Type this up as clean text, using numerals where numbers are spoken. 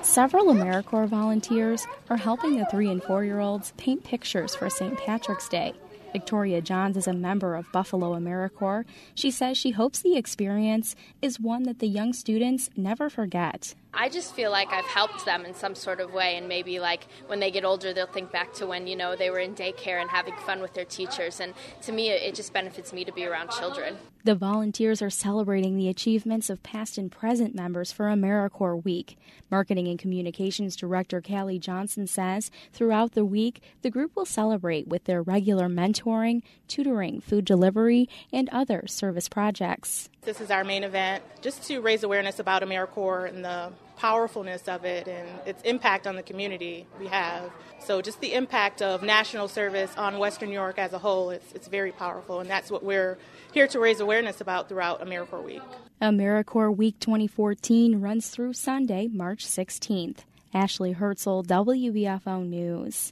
Several AmeriCorps volunteers are helping the 3- and 4-year-olds paint pictures for St. Patrick's Day. Victoria Johns is a member of Buffalo AmeriCorps. She says she hopes the experience is one that the young students never forget. I just feel like I've helped them in some sort of way, and maybe like when they get older they'll think back to when, they were in daycare and having fun with their teachers, and to me it just benefits me to be around children. The volunteers are celebrating the achievements of past and present members for AmeriCorps Week. Marketing and Communications Director Callie Johnson says throughout the week, the group will celebrate with their regular mentoring, tutoring, food delivery, and other service projects. This is our main event, just to raise awareness about AmeriCorps and the powerfulness of it and its impact on the community we have. So just the impact of national service on Western New York as a whole, it's very powerful, and that's what we're here to raise awareness about throughout AmeriCorps Week. AmeriCorps Week 2014 runs through Sunday, March 16th. Ashley Herzl, WBFO News.